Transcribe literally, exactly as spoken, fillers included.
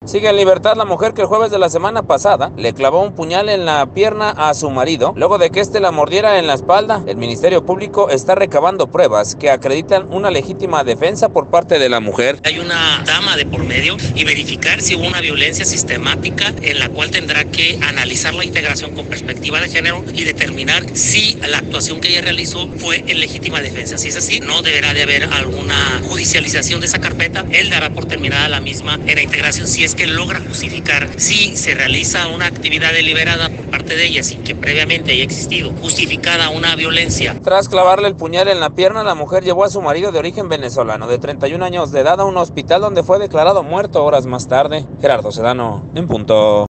Sigue en libertad la mujer que el jueves de la semana pasada le clavó un puñal en la pierna a su marido luego de que éste la mordiera en la espalda. El Ministerio Público está recabando pruebas que acreditan una legítima defensa por parte de la mujer. Hay una dama de por medio y verificar si hubo una violencia sistemática en la cual tendrá que analizar la integración con perspectiva de género y determinar si la actuación que ella realizó fue en legítima defensa. Si es así, no deberá de haber alguna judicialización de esa carpeta. Él dará por terminada la misma en la integración si es que logra justificar si se realiza una actividad deliberada por parte de ella sin que previamente haya existido justificada una violencia. Tras clavarle el puñal en la pierna, la mujer llevó a su marido de origen venezolano de treinta y un años de edad a un hospital donde fue declarado muerto horas más tarde. Gerardo Sedano, en punto.